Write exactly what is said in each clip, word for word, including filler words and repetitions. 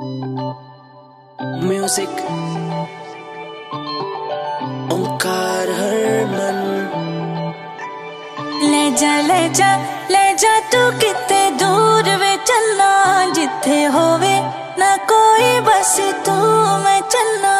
Music ओंकार हरमन। ले जा ले जा ले जा तू किते दूर वे चलना, जिथे होवे ना कोई बस तू मैं चलना।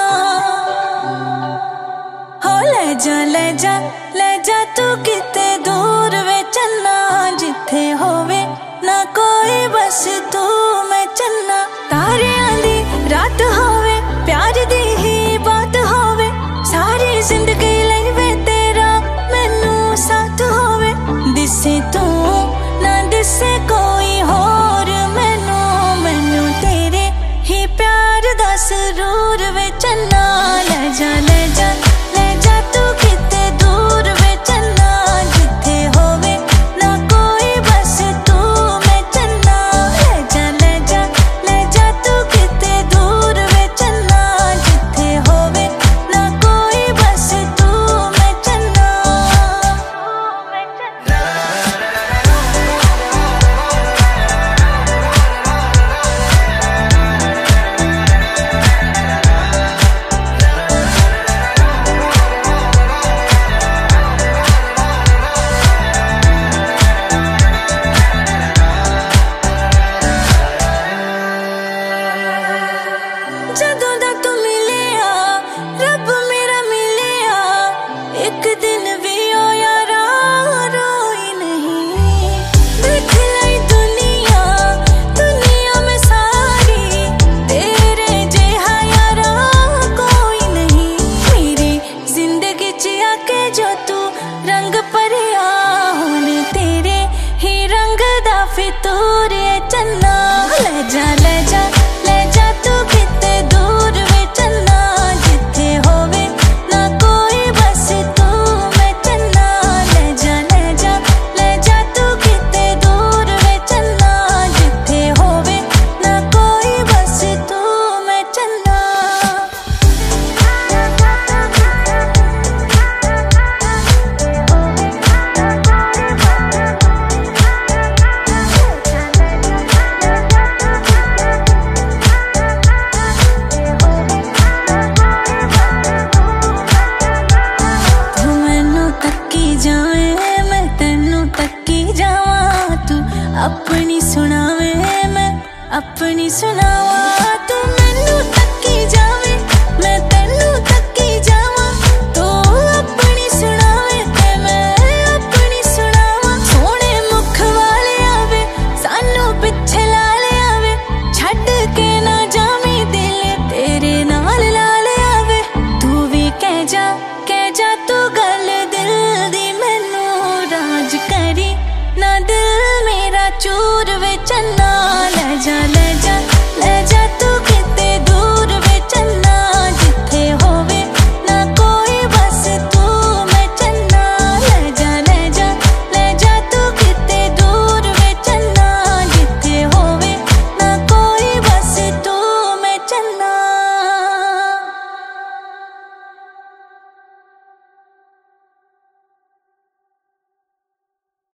हो ले जा ले जा ले जा तू किते दूर वे चलना, जिथे होवे ना कोई बस तू मैं चलना। तारियां दी रात होवे, प्यार दी ही बात होवे, सारी जिंदगी लई वे तेरा मैनू साथ होवे। दिसे तू ना दिसे कोई होर मैनू, मैनू तेरे ही प्यार दा सरूर वे चलना। ले जा ले जा ले जा तू किते दूर वे चलना, जिथे होवे ना कोई बस तू मैं चलना। ले जा ले जा ले जा तू किते दूर वे चलना, जिथे होवे ना कोई बस तू मैं चलना। जदों दा तू मिलिया रब मेरा मिलिया, एक दिन भी ओ यारा रोई नहीं। देख लाई दुनिया दुनिया में सारी, तेरे जेहा यारा कोई नहीं। मेरी जिंदगी च आके जो तू रंग भरिया, हुण तेरे ही रंग दा फितूर ऐ चलना। ले जा ले जा ले जा तू किते दूर वे चलना, जिथे होवे ना कोई बस तू मैं चलना। ले जा ले जा ले जा तू किते दूर वे चलना, जिथे होवे ना कोई बस तू मैं चलना। तू मैनू तक्की जावे मैं तेनू तक्की जावा, तू अपनी सुनावे मैं अपनी सुनावा। तू मैनू तक्की जावे मैं तेनू तक्की जावा, तू अपनी सुनावे ते मैं अपनी सुनावा। सोहणे मुख वाले आवे सानू पिछे